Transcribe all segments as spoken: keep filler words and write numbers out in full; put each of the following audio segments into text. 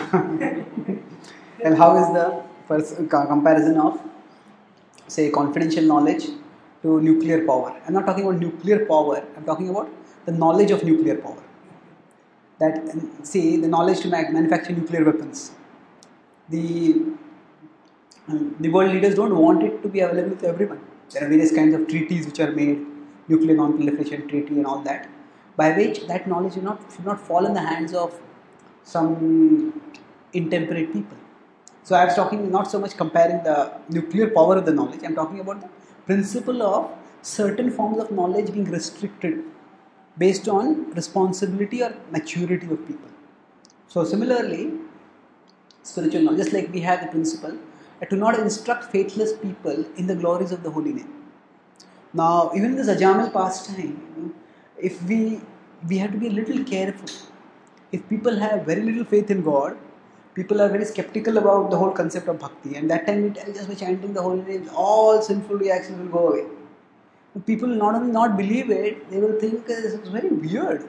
And how is the pers- co- comparison of, say, confidential knowledge to nuclear power? I'm not talking about nuclear power, I'm talking about the knowledge of nuclear power. That, see, the knowledge to ma- manufacture nuclear weapons. The, um, the world leaders don't want it to be available to everyone. There are various kinds of treaties which are made, nuclear non-proliferation treaty and all that, by which that knowledge should not, should not fall in the hands of some intemperate people. So I was talking not so much comparing the nuclear power of the knowledge, I'm talking about the principle of certain forms of knowledge being restricted based on responsibility or maturity of people. So similarly, spiritual knowledge, just like we have the principle that to not instruct faithless people in the glories of the holy name. Now, even in this Ajamil pastime, you know, if we we have to be a little careful. If people have very little faith in God, people are very skeptical about the whole concept of bhakti, and that time we tell just by chanting the holy names, all sinful reactions will go away. People not only not believe it, they will think this is very weird.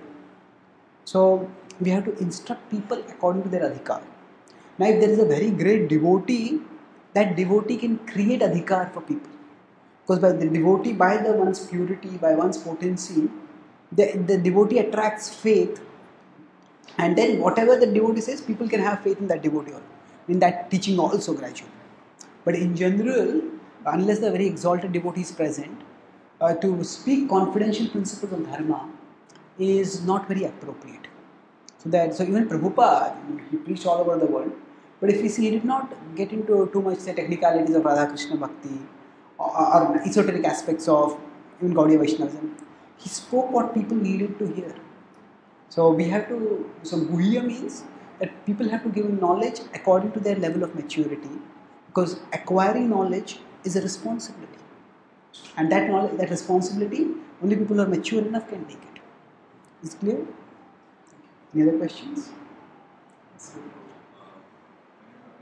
So we have to instruct people according to their adhikar. Now, if there is a very great devotee, that devotee can create adhikar for people. Because by the devotee, by the one's purity, by one's potency, the, the devotee attracts faith, and then whatever the devotee says, people can have faith in that devotee or in that teaching also gradually. But in general, unless the very exalted devotee is present, uh, to speak confidential principles of dharma is not very appropriate. So that so even Prabhupada, he preached all over the world, but if we see, he did not get into too much the technicalities of Radha Krishna Bhakti or, or esoteric aspects of even Gaudiya Vaishnavism. He spoke what people needed to hear. So we have to, so Guhya means that people have to give knowledge according to their level of maturity, because acquiring knowledge is a responsibility. And that knowledge, that responsibility, only people who are mature enough can take it. Is it clear? Any other questions?